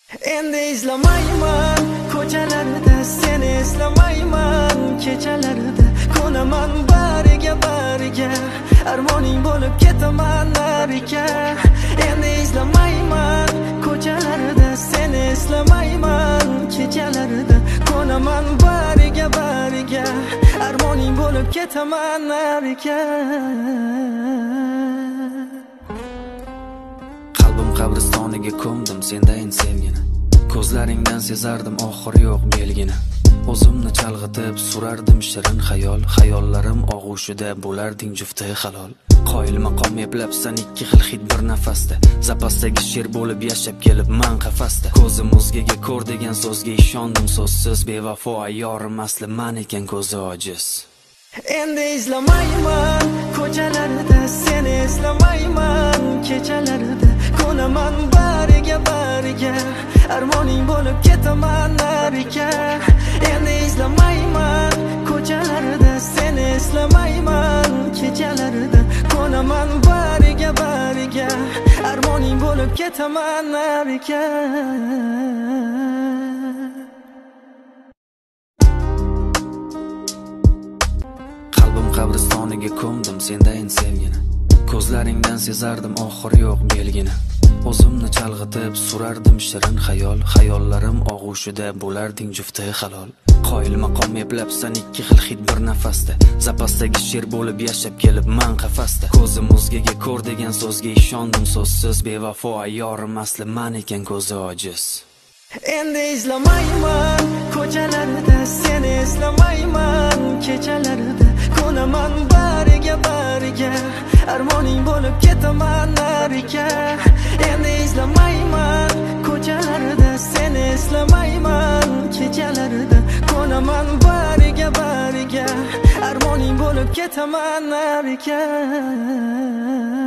Endi izlamayman ko'chalarida seni eslamayman kechalarida ko'naman bariga armoning bo'lib ketaman nariga. Endi izlamayman ko'chalarida seni eslamayman kechalarida ko'naman bariga armoning bo'lib ketaman nariga. Qalbim qabristoniga ko'mdim sendayin sevgini, ko'zlaringdan sezardim oxiri yo'q belgini. O'zimni chalg'itib surardim shirin xayollarim og'ushida bo'larding jufti halol. Qoyil maqom eplabsan ikki xil hid bir nafasda, zapasdagi sher bo'lib yashab kelibman qafasda. Ko'zim o'zgaga ko'r degan so'zga ishondim so'zsiz, bevafo ayyorim asli man ekan ko'zi ojiz. Endi izlamayman ko'chalarida seni eslamayman kechalarida ko'naman bariga armoning bo'lib ketaman nariga. Endi izlamayman ko'chalarida seni eslamayman kechalarida ko'naman bariga armoning bo'lib ketaman nariga. Qabristoniga ko'mdim sendayin sevgini, ko'zlaringdan sezardim oxiri yo'q belgini. O'zimni chalg'itib surardim shirin xayollarim og'ushida bo'larding jufti halol. Qoyil maqom eplabsan ikki xil hid bir nafasda, zapasdagi sher bo'lib yashab kelibman qafasda. Ko'zim o'zgaga ko'r degan so'zga ishondim so'zsiz, bevafo ayyorim asli man ekan ko'zi ojiz. Endi izlamayman ko'chalarida seni eslamayman kechalarida ko'naman bariga armoning bo'lib ketaman nariga. Endi izlamayman ko'chalarida seni eslamayman kechalarida ko'naman bariga armoning bo'lib ketaman nariga.